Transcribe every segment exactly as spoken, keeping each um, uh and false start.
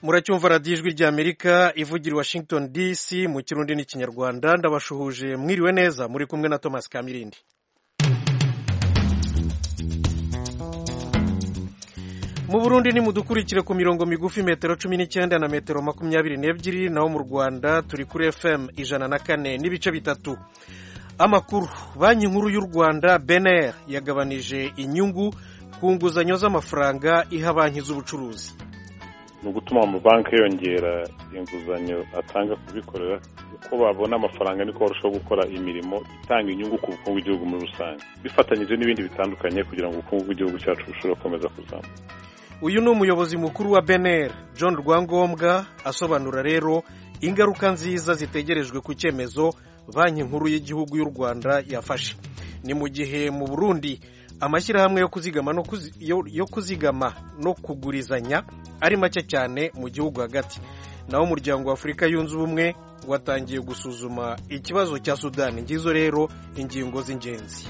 muracyumva radiyo ijwi ry'Amerika ivugira i Washington D C mu kirundi n'ikinyarwanda. Ndabashuhuje mwiriwe neza, muri kumwe na Thomas Kamirindi. Mu Burundi ni mudukurikire ku mirongo migufi metero cumi n'icyenda na metero makumyabiri n'ebyiri, naho mu Rwanda turi kuri F M ijana na kane n'ibice bitatu. Amakuru: Banki Nkuru y'u Rwanda B N R yagabanije inyungu ku nguzanyo z'amafaranga iha banki z'ubucuruzi. Ni ugutuma amabanki yongera inguzanyo atanga kubikorera, uko babona amafaranga niko barushaho gukora imirimo itanga inyungu ku bukungu bw'igihugu muri rusange, bifatanyije n'ibindi bitandukanye kugira ngo ubukungu bw'igihugu cyacu bushobore gukomeza kuzamuka. Uyu ni umuyobozi mukuru wa B N R John Rwangombwa asobanura rero ingaruka nziza zitegerejwe ku cyemezo Banki Nkuru y'Igihugu y'u Rwanda yafashe. Ni mu gihe mu Burundi amashyirahamwe yo kuzigama no kuzi, yo, yo kuzigama no kugurizanya ari make cyane mu gihugu hagati. Naho umuryango wa Afurika yunze ubumwe watangiye gusuzuma ikibazo cya Sudani. Ngizo rero ingingo z'ingenzi.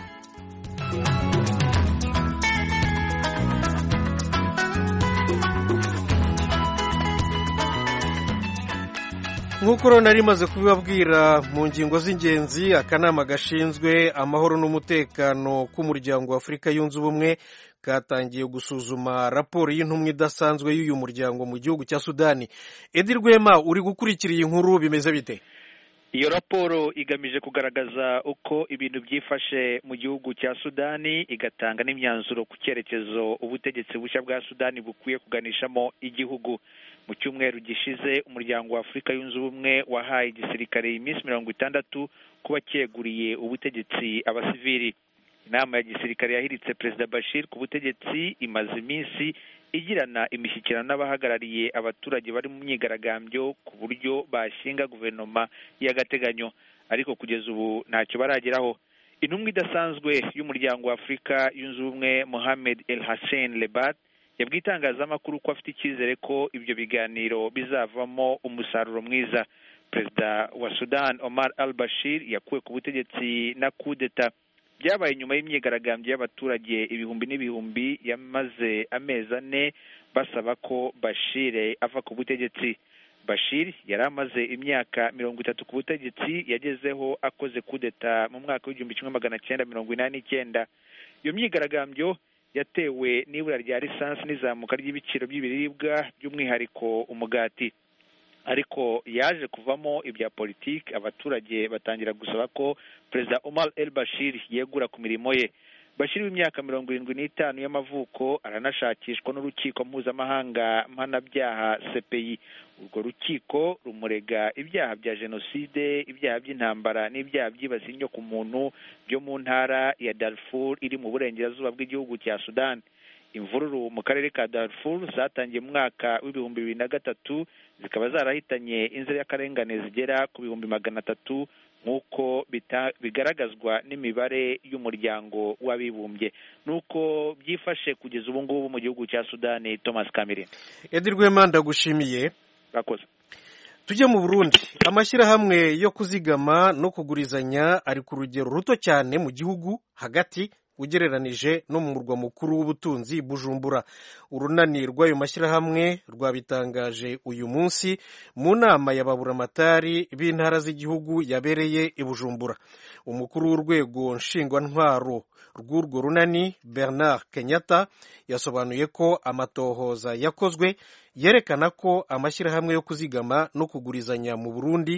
Nk'uko rero nari maze kubibabwira mu ngingo z'ingenzi, akanama gashinzwe amahoro n'umutekano k'umuryango wa Afurika yunze ubumwe katangiye gusuzuma raporo y'intumwa idasanzwe y'uyu muryango mu gihugu cya Sudani. Edi Rwema, uri gukurikira iyi nkuru, bimeze bite? Iyo raporo igamije kugaragaza uko ibintu byifashe mu gihugu cya Sudani, igatanga n'imyanzuro ku cyerekezo ubutegetsi bushya bwa Sudani bukwiye kuganishamo igihugu. Mu cyumweru gishize umuryango wa Afurika yunze ubumwe wahaye igisirikare iminsi mirongo itandatu kuba cyeguriye ubutegetsi abasivili. Inama ya gisirikare yahiritse Perezida Bashir ku butegetsi imaze iminsi igirana imishyikirano n'abahagarariye abaturage bari mu myigaragambyo ku buryo bashinga guverinoma y'agateganyo, ariko kugeza ubu ntacyo barageraho. Intumwa idasanzwe y'umuryango wa Afurika yunze ubumwe Mohamed El Hassan Lebat yabwiye itangazamakuru ko afite icyizere ko ibyo biganiro bizavamo umusaruro mwiza. Perezida wa Sudan Omar al-Bashir yakuwe ku butegetsi na kudeta byabaye nyuma y'imyigaragambyo y'abaturage ibihumbi n'ibihumbi yamaze amezi ane basaba ko Bashir ava ku butegetsi. Bashir yari amaze imyaka mirongo itatu ku butegetsi, yagezeho akoze kudeta mu mwaka w'igihumbi kimwe magana cyenda mirongo inani n'icyenda. Iyo myigaragambyo yatewe n'ibura rya lisansi n'izamuka ry'ibiciro by'ibiribwa by'umwihariko umugati, ariko yaje kuvamo ibya politiki. Abaturage batangira gusaba ko Perezida Omar el-Bashir yegura ku mirimo ye. Bashir w'imyaka mirongo irindwi n'itanu y'amavuko aranashakishwa n'urukiko mpuzamahanga mpanabyaha C P I. Urwo rukiko rumurega ibyaha bya jenoside, ibyaha by'intambara n'ibyaha byibasiye inyoko muntu byo mu ntara ya Darfur iri mu burengerazuba bw'igihugu cya Sudan. Imvururu mu karere ka Darfur zatangiye mu mwaka w'ibihumbi bibiri na gatatu, zikaba zarahitanye inzirakarengane zigera ku bihumbi magana atatu nk'uko bigaragazwa n'imibare y'umuryango w'abibumbye. Nuko byifashe kugeza ubu ngubu mu gihugu cya Sudani. Thomas Kamirindi. Edi Rwema, ndagushimiye. Bakoze. Tujye mu Burundi. Amashyirahamwe yo kuzigama no kugurizanya ari ku rugero ruto cyane mu gihugu hagati ugereranije no mu murwa mukuru w'ubutunzi Bujumbura. Urunani rw'ayo mashyirahamwe rwabitangaje uyu munsi mu nama y'ababuramatari b'intara z'igihugu yabereye i Bujumbura. Umukuru w'urwego nshingwantwaro rw'urwo runani Bernard Kenyatta yasobanuye ko amatohoza yakozwe yerekana ko amashyirahamwe yo kuzigama no kugurizanya mu Burundi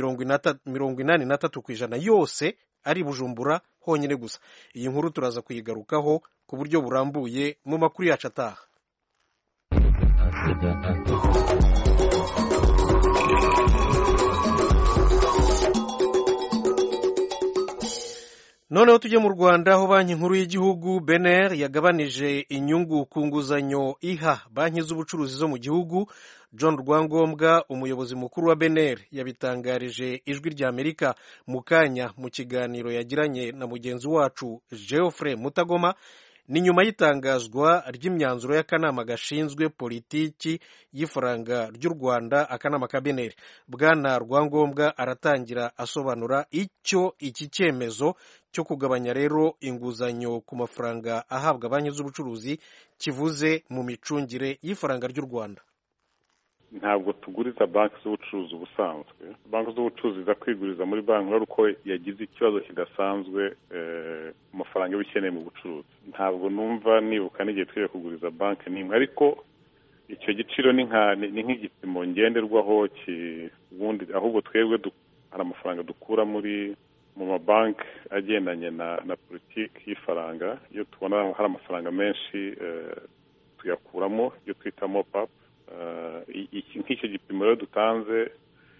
mirongo inani na tatu ku ijana yose ari Bujumbura honyine gusa. Iyi nkuru turaza kuyigarukaho ku buryo burambuye mu makuru yacu ataha. Noneho tujye mu Rwanda, aho Banki Nkuru y'Igihugu B N R yagabanije inyungu ku nguzanyo iha banki z'ubucuruzi zo mu gihugu. John Rwangombwa, umuyobozi mukuru wa B N R, yabitangarije ijwi ry'Amerika mu kanya mu kiganiro yagiranye na mugenzi wacu Geoffrey Mutagoma. Ni nyuma y'itangazwa ry'imyanzuro y'akanama gashinzwe politiki y'ifaranga ry'u Rwanda, akanama ka B N R. Bwana Rwangombwa aratangira asobanura icyo iki cyemezo cyo kugabanya rero inguzanyo ku mafaranga ahabwa banki z'ubucuruzi kivuze mu micungire y'ifaranga ry'u Rwanda. ntabwo tuguriza banki z'ubucuruzi ubusanzwe. Banki z'ubucuruzi za kwiguriza muri banki ari uko yagize ikibazo kidasanzwe mu mafaranga y'ubikeneye mu bucuruzi. Ntabwo numva nibuka n'igihe twiye kuguriza banki n'imwe, ariko icyo giciro ni nk'igipimo ngenderwaho ubundi, ahubwo twebwe hari amafaranga dukura muri mu mabanki agendanye na na politiki y'ifaranga. Iyo tubona hari amafaranga menshi tuyakuramo iyo twita mop-up. Nk'icyo gipimo rero dutanze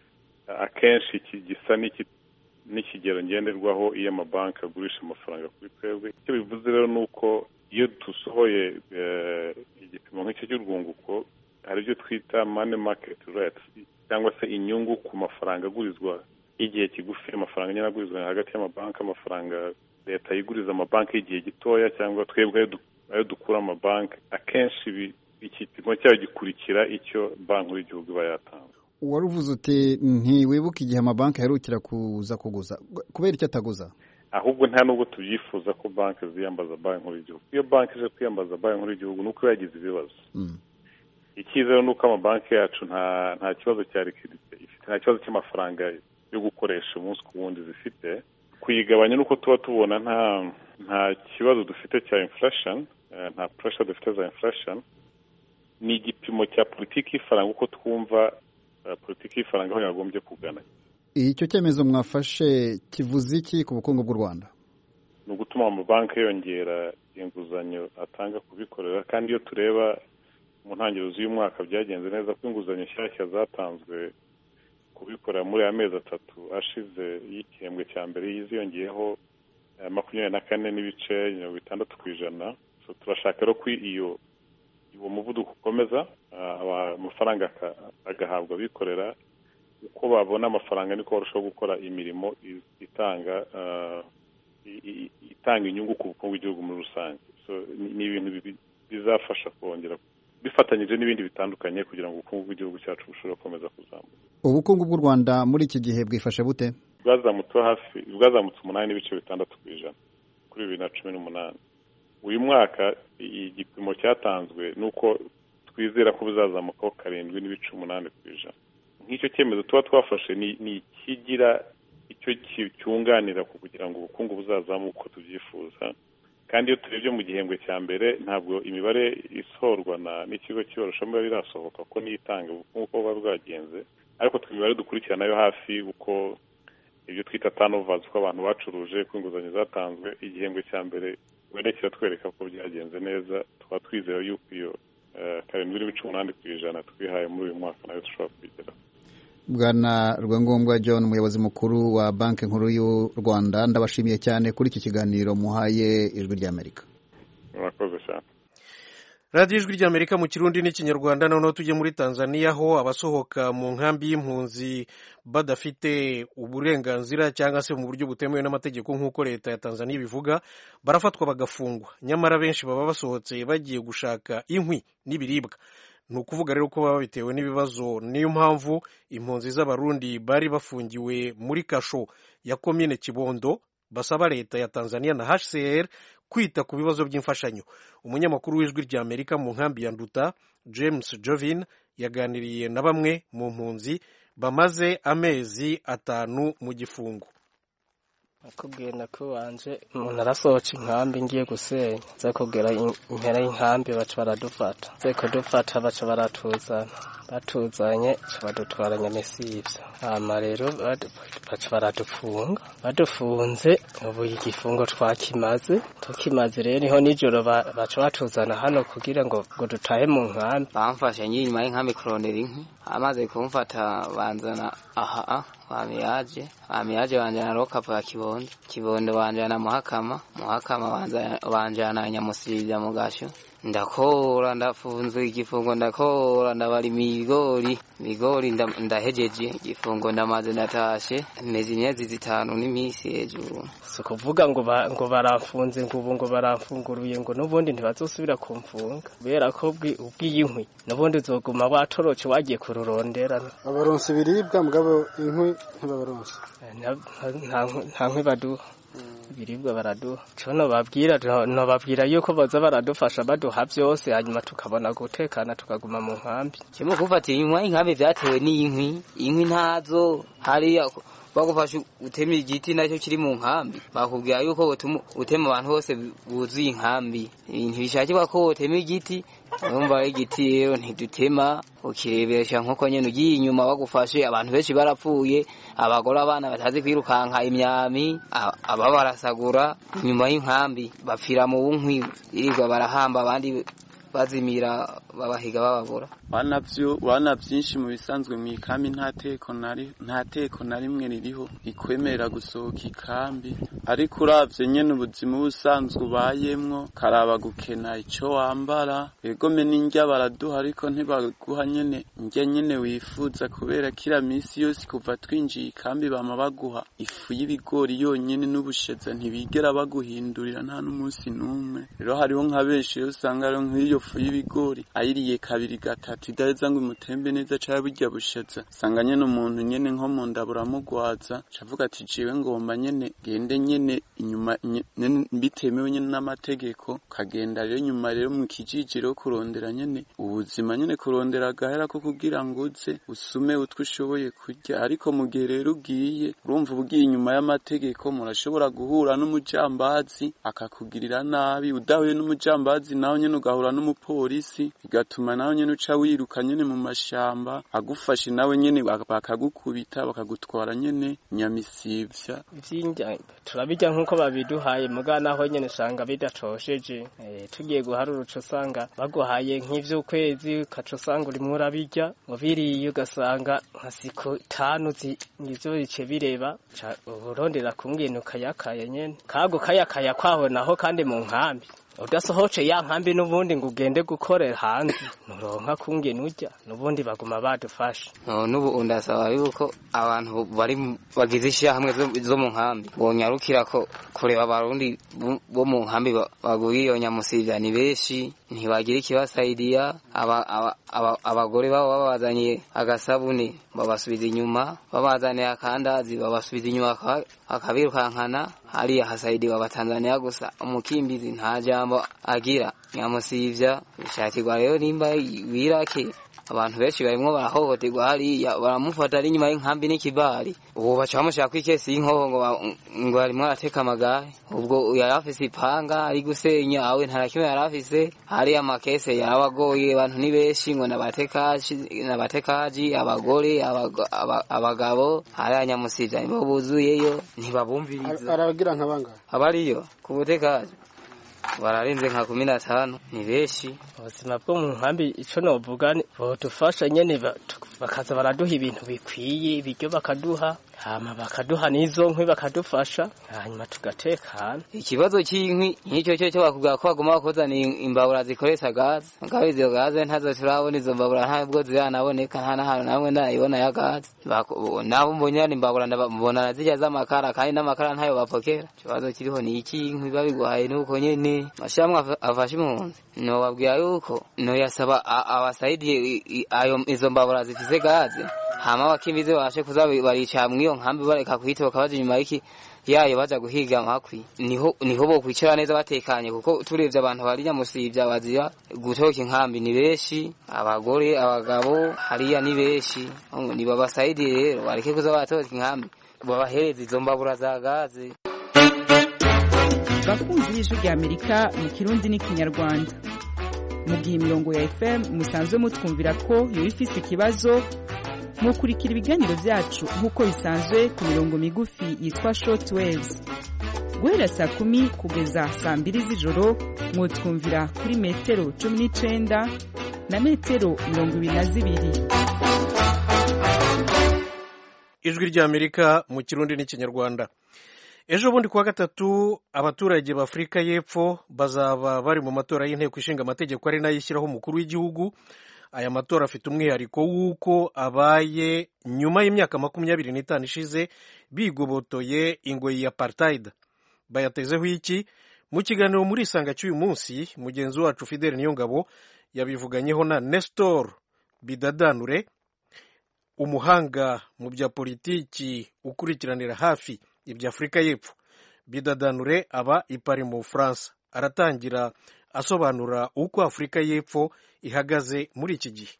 akenshi gisa n'ikigero ngenderwaho iyo amabanki agurisha amafaranga kuri twebwe. Icyo bivuze rero ni uko iyo dusohoye igipimo nk'icyo cy'urwunguko, hari ibyo twita money market rates cyangwa se inyungu ku mafaranga agurizwa igihe kigufi, amafaranga nyine agurizwa hagati y'amabanki, amafaranga leta yiguriza amabanki y'igihe gitoya cyangwa twebwe ayo dukura amabanki. Akenshi igipimo cyayo gikurikira icyo banki y'igihugu iba yatanze. Wari uvuze uti ntiwibuka igihe amabanki aherukira kuza kuguza, kubera icyo ataguza? Ahubwo nta nubwo tubyifuza ko banki ziyambaza banki nkuru y'igihugu. Iyo banki ije kwiyambaza banki nkuru y'igihugu ni uko yagize ibibazo. Icyizere ni uko amabanki yacu nta nta kibazo cya liquidity ifite, nta kibazo cy'amafaranga yo gukoresha umunsi ku wundi zifite. Kuyigabanya nuko tuba tubona nta nta kibazo dufite cya inflation, nta pressure dufite za inflation. Ni igipimo cya politiki y'ifaranga uko twumva politiki y'ifaranga aho yagombye kugana. Icyo cyemezo mwafashe kivuze iki ku bukungu bw'u Rwanda? Ni ugutuma amabanki yongera inguzanyo atanga kubikorera, kandi iyo tureba mu ntangiriro z'uyu mwaka byagenze neza ko inguzanyo nshyashya zatanzwe kubikorera muri aya mezi atatu ashize y'igihembwe cya mbere yiziyongeyeho makumyabiri na kane n'ibice mirongo itandatu ku ijana. Turashaka rero ko iyo uwo muvuduko ukomeza, amafaranga agahabwa abikorera. Uko babona amafaranga niko barushaho gukora imirimo itanga itanga inyungu ku bukungu bw'igihugu muri rusange. Ni ibintu bizafasha kongera bifatanyije n'ibindi bitandukanye kugira ngo ubukungu bw'igihugu cyacu bushobore gukomeza kuzamuka. Ubukungu bw'u Rwanda muri iki gihe bwifashe bute? Bwazamutse hafi bwazamutse umunani n'ibice bitandatu ku ijana kuri bibiri na cumi n'umunani. Uyu mwaka igipimo cyatanzwe nuko twizera ko buzazamukaho karindwi n'ibice umunani ku ijana. Nk'icyo cyemezo tuba twafashe ni ikigira icyo cyunganira kugira ngo ubukungu buzazamuke uko tubyifuza. Kandi iyo turebye mu gihembwe cya mbere ntabwo imibare isohorwa n'ikigo cy'ibarushamibare irasohoka ko niyitanga ubukungu uko buba bwagenze, ariko twimibare dukurikirana yo hafi uko ibyo twita turnovers, ko abantu bacuruje, ko inguzanyo zatanzwe igihembwe cya mbere werekera twereka ko byagenze neza. Tukaba twizera yuko iyo karindwi n'ibice umunani ku ijana twihaye muri uyu mwaka nayo dushobora kubigeraho. Bwana Rwangombwa John, umuyobozi mukuru wa Banki Nkuru y'u Rwanda, ndabashimiye cyane kuri iki kiganiro muhaye Ijwi ry'Amerika. Murakoze cyane. radiyo ijwi ry'Amerika mu Kirundi n'Ikinyarwanda. Noneho tujye muri Tanzania, aho abasohoka mu nkambi y'impunzi badafite uburenganzira cyangwa se mu buryo butemewe n'amategeko nk'uko leta ya Tanzania ibivuga barafatwa bagafungwa. Nyamara benshi baba basohotse bagiye gushaka inkwi n'ibiribwa. Ni ukuvuga rero ko baba bitewe n'ibibazo. Niyo mpamvu impunzi z'Abarundi bari bafungiwe muri kasho ya komine Kibondo basaba leta ya Tanzania na H C R kwita ku bibazo by'imfashanyo. Umunyamakuru w'Ijwi ry'Amerika mu nkambi ya Nduta, James Jovin, yaganiriye na bamwe mu mpunzi bamaze amezi atanu mu gifungo. Akubwiye nako wanje umuntu arasohoca inkambi ngiye gusenya, nza kugera impera y'inkambi baca baradufata, nze kudufata baca baratuzana, batuzanye badutwara Nyamesivyo. Hama rero baca baradufunga, badufunze ubu igifungo twakimaze tukimaze rero niho nijoro baca batuzana hano kugira ngo ngo dutahe mu nkambi. Bamfashe nyuma y'inkambi kurondera inkwi, amaze kumfata banzana aha bamiyaje bamiyaje banjana rokapo ya Kibondo, Kibondo banjana Muhakama, Muhakama banjana Nyamusivya mu Gasho. Ndakora ndafunzwe igifungo, ndakora ndabara imigori migori ndahejeje igifungo, ndamaze natashe mezi imyezi zitanu n'imisi hejuru. Si kuvuga ngo ngo barafunze ngo ubu ngo baramfunguruye ngo n'ubundi ntibazosubira kumfunga kubera ko ubwiye inkwi n'ubundi uzoguma batoroce wagiye kururonderana. Abaronse ibiribwa mugabo inkwi ntibabaronse, nta nkwi baduha. ibiribwa baraduha cyo nobabwira nobabwira yuko baza baradufasha baduha byose hanyuma tukabona gutekana tukaguma mu nkambi kimwe kufatira inyuma inkambi vyatewe n'inkwi inkwi ntazo hariya bagufasha utema igiti nacyo kiri mu nkambi bakubwira yuko utema abantu bose buzuye inkambi ntibishakirwa ko utema igiti urumva igiti rero ntidutema ukirebesha nkuko nyene ugiye inyuma bagufashe abantu benshi barapfuye abagore abana batazi kwirukanka imyami aba barasagura inyuma y'inkambi bapfira mu bunkwi irirwa barahamba abandi bazimira babahiga bababura wanavyo wana byinshi mu bisanzwe mu ikambi nta teko nari nta teko na rimwe ririho ikwemera gusohoka ikambi ariko uravye nyene ubuzima busanzwe ubayemwo karaba gukena ico wambara egome n'indya baraduha ariko ntibaguha nyene indya nyene wifuza kubera kila misi yose kuva twinjiye ikambi bama baguha ifu y'ibigori yonyene n'ubusheza ntibigera baguhindurira nta n'umunsi n'umwe rero hariho nka benshi usanga rero nk'iyo fu y'ibigori ayiriye kabiri gatatu idaheza ngo imutembe neza cyangwa burya bushatsa sanga nyene umuntu nyene nko mu ndabura mugwaza cavuga ati jewe ngomba nyene gende nyene inyuma bitemewe nyene n'amategeko kagenda rero nyuma rero mu kijijiro kurondera nyene ubuzima nyene kurondera gahera ko kugira ngo uze usume utwo ushoboye kurya ariko mu gihe rero ugiye urumva ubugiye inyuma y'amategeko murashobora guhura n'umujambazi akakugirira nabi udahuye n'umujambazi naho nyene ugahura n'umupolisi bigatuma naho nyene uca wiruka nyene mu mashamba agufashe nawe nyene bakagukubita bakagutwara nyene nyamisivya vyinja turabijya nkuko babiduhaye muga naho nyene sanga bidatosheje eh tugiye guharura uco sanga baguhaye nk'ivy'ukwezi kaco sanga uri murabijya mubiriye ugasanga nkasiko tanu nivyo bice bireba urondera kumwinuka yakaye nyene kago kayakaya kwaho naho kandi mu nkambi udasohoce ya nkambi n'ubundi ngo ugende gukorera hanze nuronka kungena ujya n'ubundi baguma badufasha no nubu undasaba yuko abantu bari bagize ishyirahamwe zo mu nkambi bonyarukira ko kureba abarundi bo mu nkambi baguye iyo nyamusivya ni benshi ntibagira ikibasaidiya abagore babo babazaniye agasabune babasubiza inyuma babazaniye akandazi babasubiza inyuma akabirukankana hariya hasaidiwa abatanzania gusa umukimbizi nta jambo agira nyamusivya bishakirwa rero nimba wirake abantu benshi barimwo barahohoterwa hariya baramufata ari nyuma y'inkambi n'ikibari ubu baca bamushaka kw'ikesi y'inkoho ngo ngo arimwo arateka amagare ubwo yari afise ipanga ari gusenya awe ntarakimwe yari afise hariya amakese yarabagoye abantu ni benshi ngo nabatekaji nabatekaji abagore abagabo hariya nyamusivya nibo buzuyeyo ntibabumviriza arabagira nk'abanga abariyo ku butekaji bararenze nka kumi na tanu ni benshi ubuzima bwo mu nkambi ico novuga bodufasha nyene bakaza baraduha ibintu bikwiye ibiryo bakaduha hama bakaduha n'izo nkwi bakadufasha hanyuma tugatekana ikibazo cy'inkwi nk'icyo cyo cyo bakubwira ko bagomba bakozana imbabura zikoresha gaze ngabe izo gaze ntazo turabona izo mbabura ntabwo ziranaboneka nta nahantu namwe ndayibona ya gaze nabo mbonye imbabura ndabona nazijya z'amakara kandi n'amakara ntayo bapokera ikibazo kiriho ni iki inkwi babiguhaye nuko nyene mashamwe afashe impunzi no babwira yuko no yasaba abasaidiye ayo izo mbabura zifise gaze hama bakimbize bashe kuza barica mwiyo nkambi bareka kwitoka baje nyuma y'iki yayo baza guhiga amakwi niho niho bo kwicara neza batekanye kuko turevye abantu bari nyamusivya bazira gutoka inkambi ni benshi abagore abagabo hariya ni benshi ni babasaidiye rero bareke kuza batoka inkambi babahereza izo mbabura za gaze. Bakunzi b'ijwi rya Amerika mu Kirundi n'ikinyarwanda mu gihe imirongo ya F M musanzwe mutwumvira ko yo ifise ikibazo mukurikira ibiganiro byacu nk'uko bisanzwe ku mirongo migufi yitwa short waves guhera saa kumi kugeza saa mbiri z'ijoro mwotwumvira kuri metero cumi n'icenda na metero mirongo ibiri na zibiri. Ijwi rya Amerika mu Kirundi n'ikinyarwanda. Ejo bundi kuwa gatatu abaturage b'Afrika y'Epfo bazaba bari mu matora y'inteko ishinga amategeko ari nayo ishyiraho umukuru w'igihugu. Aya matora afite umwihariko w'uko abaye nyuma y'imyaka makumyabiri n'itanu ishize bigobotoye ingoyi ya apartheid. Bayatezeho iki? Mu kiganiro muri Isanga cy'uyu munsi mugenzi wacu Fidel Niyongabo yabivuganyeho na Nestor Bidadanure, umuhanga mu bya politiki ukurikiranira hafi ibya Afrika y'Epfo. bidadanure aba i Paris mu Bufaransa. Aratangira asobanura uko Afurika y'Epfo ihagaze muri iki gihe.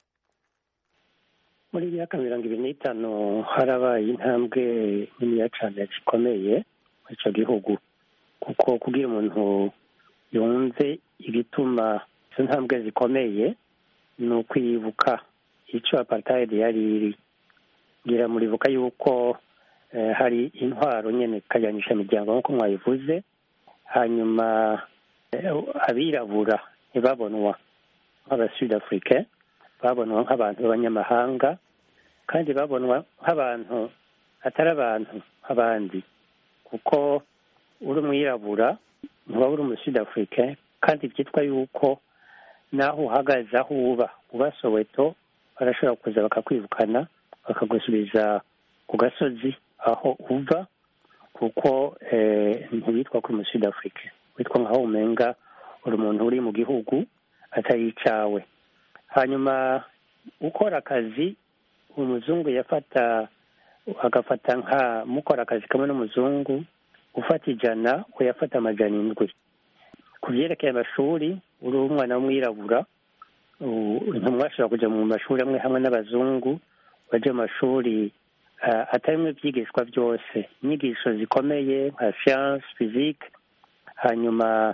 Muri myaka mirongo ibiri n'itanu harabaye intambwe niniya cyane zikomeye muri icyo gihugu, kuko kugira umuntu yumve igituma izo ntambwe zikomeye ni ukwibuka icyo apartheid yari iri. Ngira muribuka yuko eh, hari intwaro nyene kajyanisha imiryango nk'uko mwabivuze, hanyuma eh, abirabura ntibabonwa nk'abasud africain, babonwa nk'abantu b'abanyamahanga, kandi babonwa nk'abantu atari abantu nk'abandi, kuko uri umwirabura ntuba uri umusud africain, kandi byitwa yuko naho uhagaze aho uba uba Soweto barashobora kuza bakakwirukana bakagusubiza ku gasozi aho uva, kuko eh, ntibitwa kuri umusud africain, witwa nkaho umenga uri umuntu uri mu gihugu atari icawe. Hanyuma ukora akazi umuzungu yafata agafata nka mukora akazi kamwe n'umuzungu ufata ijana we yafata amajana indwi. Ku byerekeye amashuri uri umwana w'umwirabura ntumwashobora kujya mu mashuri amwe hamwe n'abazungu, baje mu mashuri uh, atarimwe ibyigishwa byose, inyigisho zikomeye nka science physique, hanyuma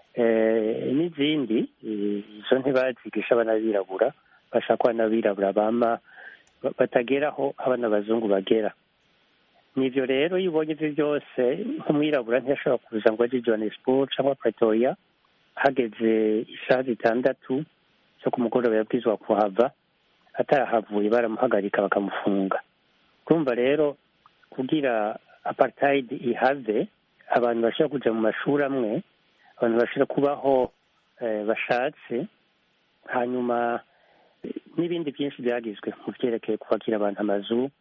eh, n'izindi izo ntibazigisha abana b'abirabura, bashaka abana b'abirabura bama batageraho abana abazungu bagera. Nivyo rero iyo ubonye ivyo byose nk'umwirabura ntiyashobora kuza ngo aje Johannesburg cyangwa Pretoria hageze isaha zitandatu zo ku mugoroba yabwirizwa kuhava, atarahavuye baramuhagarika bakamufunga. Kumva rero kugira apartheid ihave, abantu bashobora kuja mu mashuri amwe, abantu bashobora kubaho eh, bashatse, hanyuma n'ibindi byinshi byagizwe mu byerekeye kubakira abantu amazu,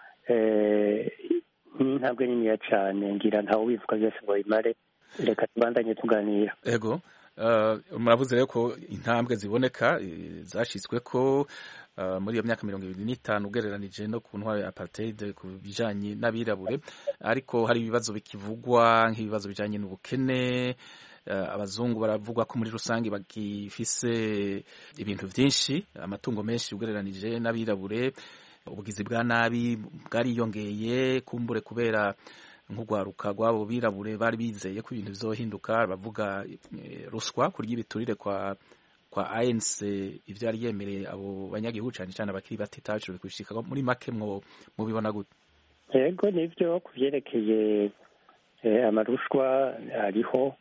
eh, n'intambwe niniya cyane, ngira ntawe wivuga byose ngo bimare, reka tubandanye tuganira. Ego uh, muravuze rero ko intambwe ziboneka zashyizwe ko uh, muri iyo myaka mirongo ibiri n'itanu ugereranije no ku ntwaro ya apartheid ku bijanye n'abirabure, ariko hari ibibazo bikivugwa nk'ibibazo bijanye n'ubukene. Uh, abazungu baravugwa ko muri rusange bagifise ibintu vyinshi, amatungo menshi ugereranije n'abirabure. Ubugizi bwa nabi bwariyongeye, kumbure kubera nk'ugwaruka rw'abo birabure bari bizeye ko ibintu bizohinduka, bavuga e, ruswa kurya ibiturire kwa kwa A N C ivyo yari yemereye abo banyagihugu cyane cyane abakiri batitaje kubishika muri make mwo mubibona gute? Yego nivyo kuvyerekeye eh, amarushwa ariho,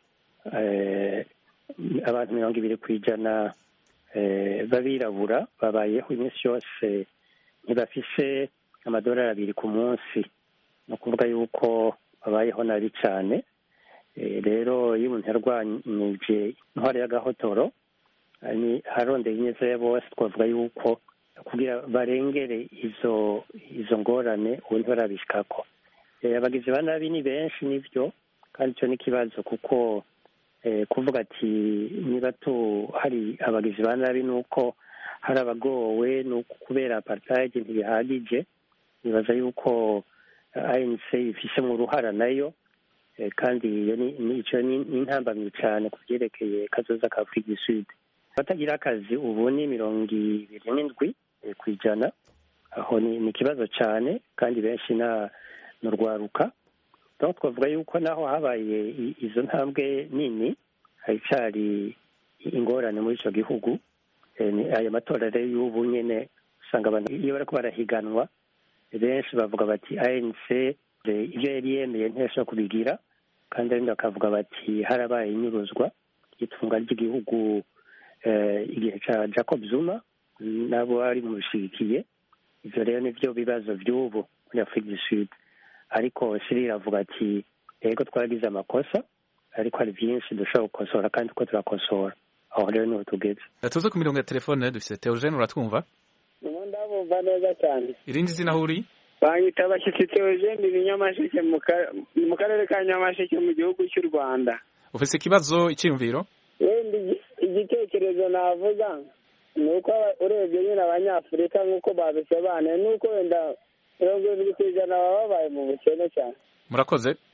eh, abantu mirongo ibiri kwijana eh, babirabura babayeho iminsi yose ntibafise amadolari abiri ku munsi, no kuvuga yuko babayeho nabi cyane. E, rero iyo umuntu yarwanyije intwaro y'agahotoro harondeye ineza ya bose, twavuga yuko kugira barengere izo izo ngorane ubu ntibarabishikako. E, abagizi ba nabi ni benshi nivyo, kandi icyo ni ikibazo, kuko e, kuvuga ati niba tu hari abagizi ba nabi nuko hari abagowe nuko kubera apartheid ntibihagije. Nibaza yuko A N C ifise mu ruhara nayo, eh, kandi iyo ni ico ni intambamye cyane ku byerekeye kazoza ka Afrika du Sud. Batagira akazi ubu ni mirongo ibiri n'indwi eh, kwijana, aho ni ikibazo cyane, kandi benshi na n'urwaruka. Donc twavuga yuko naho habaye izo ntambwe nini, haricari ingorane muri ico gihugu. Eh, aya matora rero y'ubu nyene usanga abantu iyo bariko barahiganwa benshi bavuga bati A N C ivyo yari yemeye ntiyashobora kubigira, kandi ariko bakavuga bati harabaye inyuruzwa itunga ry'igihugu eh, igihe ca Jacob Zuma nabo bari mushigikiye. Ivyo rero nivyo bibazo vy'ubu muri Afrika du Sud, ariko Cyril avuga ati yego twaragize amakosa, ariko hari byinshi dushobora gukosora kandi uko turakosora. Aho rero niho tugeze. Tuze ku mirongo ya telefone dufise Theogene, uratwumva? Ndabumva neza cyane. Irindi zina huri? Banyita Bashyitsi Theogene, ni Nyamasheke mu karere ka Nyamasheke mu gihugu cy'u Rwanda. Ufise ikibazo icyumviro? Wenda igitekerezo navuga ni uko urebye nyine abanyafurika nk'uko babisobanuye, nuko wenda mirongo irindwi ku ijana baba babaye mu bukene cyane. Murakoze.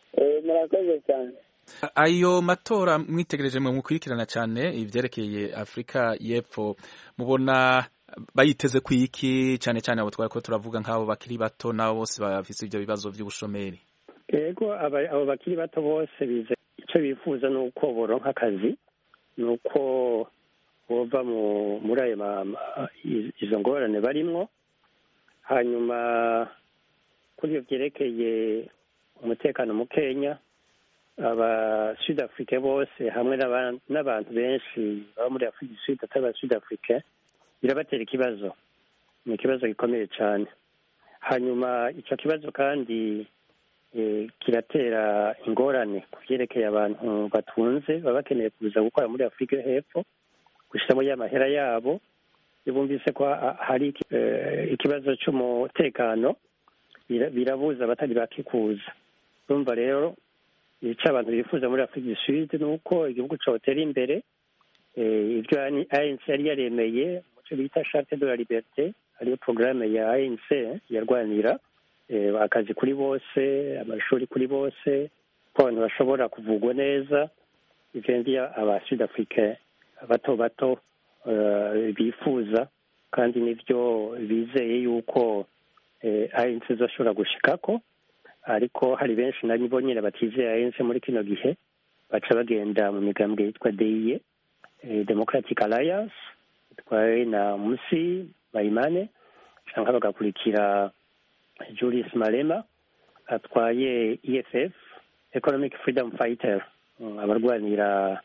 murakoze cyane. Ayo matora mwitegereje mu mukurikirana cyane ivyerekeye Afrika y'Epfo, mubona bayiteze kwiki cyane cyane abo twari ko turavuga nk'abo bakiri bato nabo bose bafise ibyo bibazo by'ubushomeri? Yego, abo bakiri bato bose bize icyo bifuza ni uko boronka akazi, ni uko bova muri ayo izo ngorane barimwo. Hanyuma kuri ibyo byerekeye umutekano mu Kenya, aba Sud Afrique bose hamwe n'abantu benshi baba muri Afrique du Sud atari aba Sud Afrique, birabatera ikibazo, ni ikibazo gikomeye cyane. Hanyuma icyo kibazo kandi kiratera ingorane ku byerekeye abantu batunze baba bakeneye kuza gukora muri Afurika yo hepfo, gushyiramo y'amahera yabo. Bumvise ko hari ikibazo cy'umutekano, birabuza abatari bakikuza. Urumva rero icyo abantu bifuza muri Afurika du Sud ni uko igihugu cyotera imbere. Ibyo A N C yari yaremeye mu cyo bita Charte de la Liberté, ariyo porogaramu ya A N C yarwanira akazi kuri bose, amashuri kuri bose, ko abantu bashobora kuvugwa neza. Ivyo ndi aba Sud Afrique bato bato bifuza, kandi nivyo bizeye yuko A N C izoshobora gushikako. Ariko hari benshi nabo nyine batizeye A N C muri kino gihe, baca bagenda mu migambwe yitwa D I E, Democratic Alliance, itwaye na Musi Maimane, canke bagakurikira Julius Malema atwaye E F F, Economic Freedom Fighter, abarwanira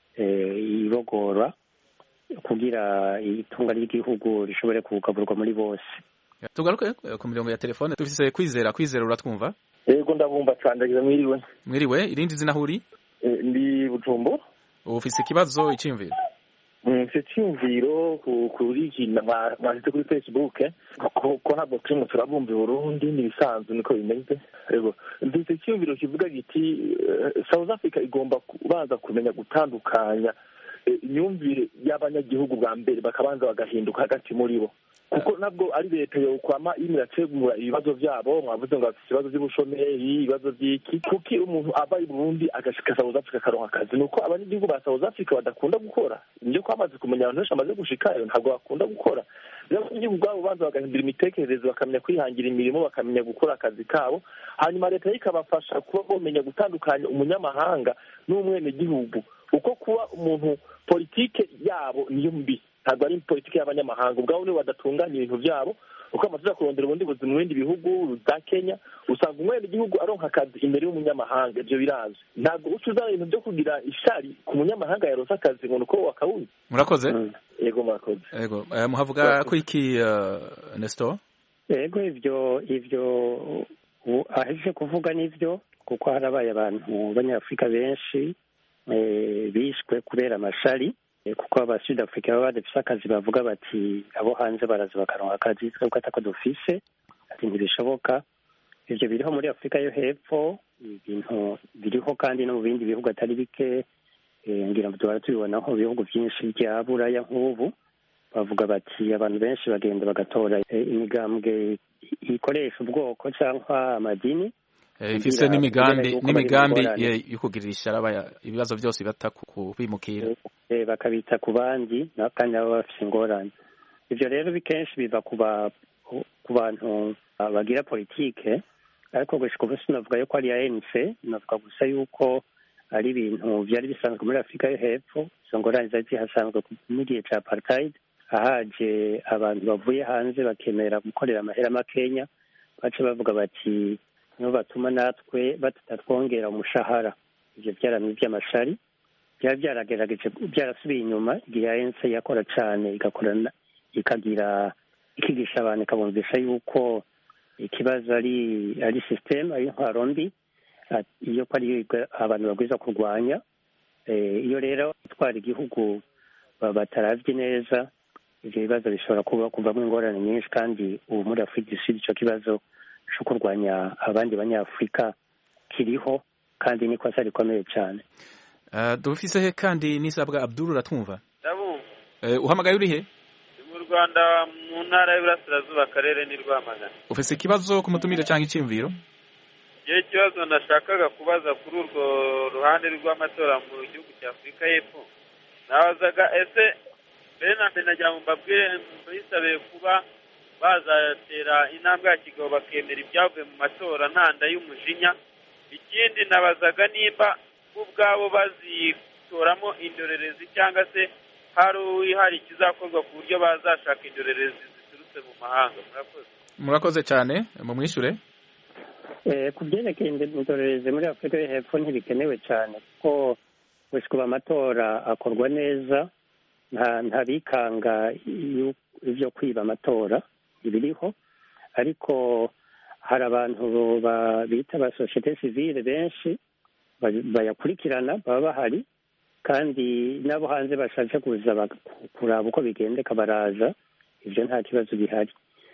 ibogorwa kugira itunga ry'igihugu rishobore kugaburwa muri bose. Tugaruke ku mirongo ya telefone, dufise Kwizera. Kwizera, uratwumva? Yego, ndabumva candagiza. Mwiriwe. Mwiriwe, irindi zina huri? Ndi Bujumbura. Ufise ikibazo, iciyumviro? Mfise iciyumviro kuri ikintu mwanditse kuri Facebook, ko ntabwo turimo turabumva i Burundi, n'ibisanzwe niko bimeze. Yego, mfise iciyumviro kivuga giti South Africa igomba kubanza kumenya gutandukanya imyumvire y'abanyagihugu bwa mbere, bakabanza bagahinduka hagati muri bo, kuko nabwo ari leta yo kwama imirategura ibibazo byabo. Mwavuze ngo bafite ibibazo by'ubushomeri, ibibazo by'iki, kuko umuntu aba i Burundi agashika South Africa akaronka akazi, nuko abanyagihugu ba South Africa badakunda gukora. Nibyo kwamaze kumenya abantu benshi bamaze gushikayo ntabwo bakunda gukora. Abanyagihugu bwabo banza bagahindura imitekerereze, bakamenya kwihangira imirimo, bakamenya gukora akazi kabo. Hanyuma leta ikabafasha kuba bomenya gutandukanya umunyamahanga n'umwenegihugu, uko kuba umuntu politike yabo niyo mbi, ntabwo ari politiki y'abanyamahanga. Ubwabo nibo badatunganya ibintu byabo, uko amaze kurondera ubundi buzima mu bindi bihugu za Kenya, usanga umwene igihugu aronka akazi imbere y'umunyamahanga. Ibyo birazwi, ntabwo ucuza ibintu byo kugira ishari ku munyamahanga yaronse akazi ngo nuko wakawuye. Murakoze. Yego, murakoze. Yego, muhavuga ko iki Nestor? Yego, ivyo ivyo aheje kuvuga nivyo, kuko harabaye abantu b'Abanyafurika benshi bishwe kubera amashari, kuko aba Sud Africa baba badafise akazi, bavuga bati abo hanze baraza bakaronka akazi, twebwe atako dufise, ati ntibishoboka. Ivyo biriho muri Afurika yo hepfo, ibintu biriho kandi no mu bindi bihugu atari bike. Ngira ngo duhora tubibona nko mu bihugu byinshi bya Buraya nk'ubu, bavuga bati abantu benshi bagenda bagatora imigambwe ikoresha ubwoko cyangwa amadini, ifise n'imigambi n'imigambi yo kugirira isharaba ibibazo byose bata kubimukira, bakabita ku bandi kandi nabo bafise ingorane. Ivyo rero bikenshi biva kuba ku bantu bagira politike, ariko gushika ubu sinavuga yuko ari A N C, navuga gusa yuko ari ibintu byari bisanzwe muri Afurika yo hepfo. Izo ngorane zari zihasanzwe mu gihe ca apartheid, ahaje abantu bavuye hanze bakemera gukorera amahera makenya, baca bavuga bati nibo batuma natwe batatwongera umushahara. Ivyo byaramye by'amashari, byari byaragerageje, byarasubiye inyuma igihe A N C yakora cane, igakorana ikagira ikigisha abantu, ikabumvisha yuko ikibazo ari ari system, ari intwaro mbi, iyo ko ari abantu bagwiza kurwanya. Iyo rero itwara igihugu bataravye neza, ivyo bibazo bishobora kuba kuvamwo ingorane nyinshi, kandi ubu muri Afurika du Sud ico kibazo cyo kurwanya abandi banyafurika kiriho, kandi ni kosa rikomeye cyane. Uh, dufise he kandi nisabwa Abdul, uratwumva? Ndabumva. Uh, uhamagaye uri he? Mu Rwanda, mu ntara y'Iburasirazuba, akarere ni Rwamagana. Ufise ikibazo ku mutumire cyangwa iciyumviro? igihe ikibazo nashakaga kubaza kuri urwo ruhande rw'amatora mu gihugu cya afurika y'epfo nabazaga ese mbere na mbere nagira ngo mbabwire bisabe kuba bazatera intambwe ya kigabo bakemera ibyavuye mu matora ntanda y'umujinya. Ikindi nabazaga nimba ubwabo bazitoramo indorerezi cyangwa se hari hari ikizakorwa ku buryo bazashaka indorerezi ziturutse mu mahanga. Murakoze. Murakoze cyane mu mwishure. Eh ku byerekeye indorerezi muri Afurika y'Epfo ntibikenewe cyane kuko gushika amatora akorwa neza nta ntabikanga ibyo kwiba amatora ibiriho, ariko hari abantu bita ba societe civile benshi bayakurikirana baba bahari, kandi nabo hanze bashatse kuza kuraba uko bigendeka baraza, ibyo nta kibazo bihari.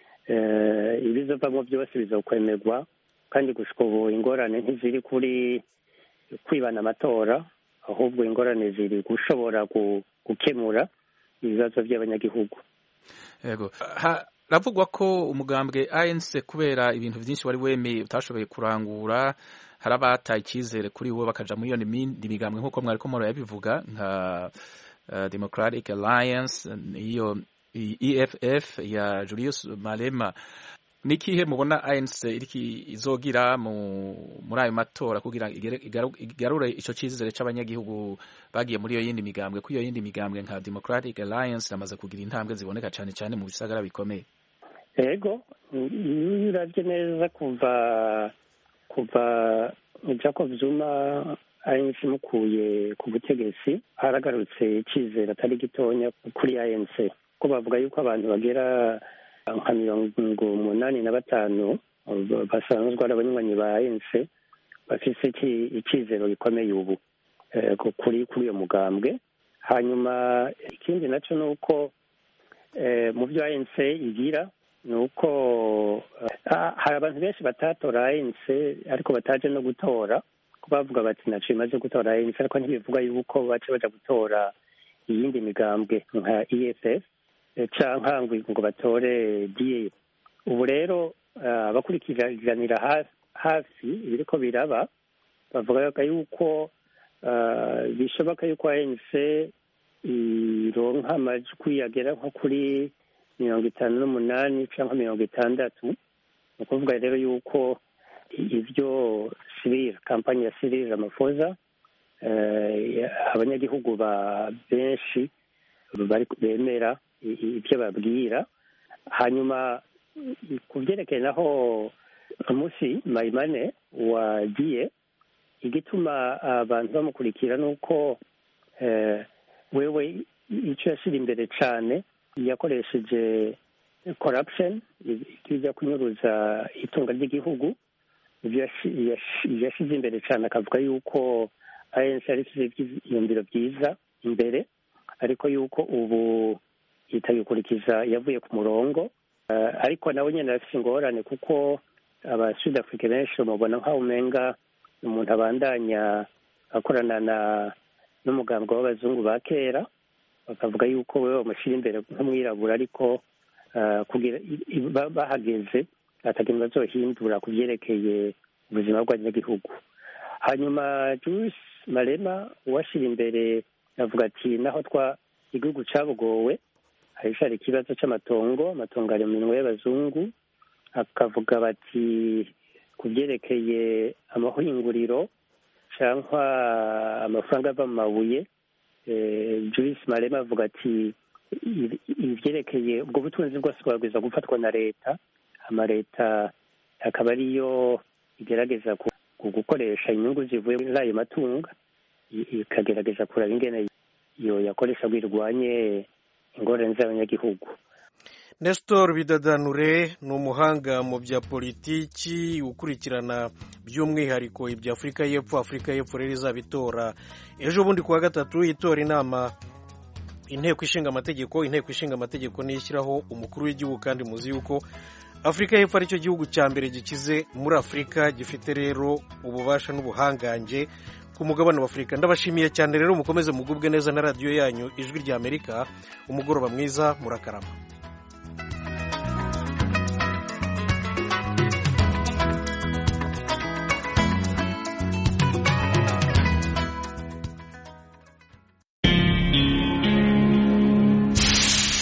Ibizovamo byose bizokwemerwa, kandi gushika ubu ingorane ntiziri kuri kwibana amatora, ahubwo ingorane ziri gushobora gukemura ibibazo by'abanyagihugu. Yego, haravugwa ko umugambwe A N C kubera ibintu byinshi wari wemeye utashoboye kurangura, hari abataye icyizere kuri wo bakaja muri iyo mindi migambwe nk'uko mwari ko moro yabivuga nka uh, Democratic Alliance, iyo E F F ya Julius Malema. Nikihe mubona A N C iriki izogira mu muri ayo matora kugira igarure ico cyizere c'abanyagihugu bagiye muri iyo yindi migambwe, ku iyo yindi migambwe nka Democratic Alliance amaze kugira intambwe ziboneka cyane cyane mu bisagara bikomeye? Ego, uravye neza kuva kuva Jacob Zuma A N C mukuye ku butegetsi haragarutse icyizere atari gitonya kuri A N C, ko bavuga yuko abantu bagera nka mirongo umunani na batanu basanzwe ari abanywanyi ba A N C bafise icyizero gikomeye ubu kuri kuri iyo mugambwe. Hanyuma ikindi nacyo ni uko mu byo A N C igira ni uko hari abantu benshi batatora A N C ariko bataje no gutora, ko bavuga bati naco imaze gutora A N C, ariko ntibivuga yuko bace baja gutora iyindi migambwe nka E F F canke ngo batore D A. Ubu rero abakurikiranira hafi ibiriko biraba bavuga yuko bishoboka yuko A N C ironka amajwi yagera nko kuri mirongo itanu n'umunani canke mirongo itandatu. Ni ukuvuga rero yuko ivyo Cyril, kampani ya Cyril Ramaphosa, abanyagihugu ba benshi bari bemera ibyo babwira. Hanyuma ku byerekeye naho umunsi Maimane wagiye, igituma abantu bamukurikira nuko wewe icyo yashira imbere cyane yakoresheje corruption, ibyo kunyuruza itunga ry'igihugu, yashize imbere cyane, akavuga yuko A N C ari ivyiyumviro byiza imbere, ariko yuko ubu itagikurikiza yavuye ku murongo. Ariko nawe nyene afite ingorane kuko aba Sud Africa benshi bamubona nk'aho umenga umuntu abandanya akorana na n'umugambwe w'abazungu ba kera, bakavuga yuko wewe bamushyira imbere nk'umwirabura, ariko kugira bahageze atakintu bazohindura ku byerekeye ubuzima bw'abanyagihugu. Hanyuma Julius Malema uwashira imbere avuga ati naho twa igihugu cabugowe, hari ikibazo c'amatongo, amatongo ari mu minwe y'abazungu, akavuga bati ku byerekeye amahinguriro cyangwa amafaranga ava mu mabuye, Julius Malema avuga ati ibyerekeye ubwo butunzi bwose bwagwiza gufatwa na leta, amaleta akaba ariyo igerageza gukoresha inyungu zivuye muri ayo matungo, ikagerageza kuraba ingene yo yakoresha birwanye ingorane z'abanyagihugu. Nestor Bidadanure ni umuhanga mu bya politiki ukurikirana by'umwihariko ibya Afurika y'Epfo. Afurika y'Epfo rero izabitora ejo bundi kuwa gatatu, itora inama inteko ishinga amategeko. Inteko ishinga amategeko niyo ishyiraho umukuru w'igihugu, kandi muzi yuko Afurika y'Epfo aricyo gihugu cya mbere gikize muri Afurika, gifite rero ububasha n'ubuhangange ku mugabane wa Afurika. Ndabashimiye cyane rero, mukomeze mugubwe neza na radiyo yanyu Ijwi ry'Amerika. Umugoroba mwiza, murakarama.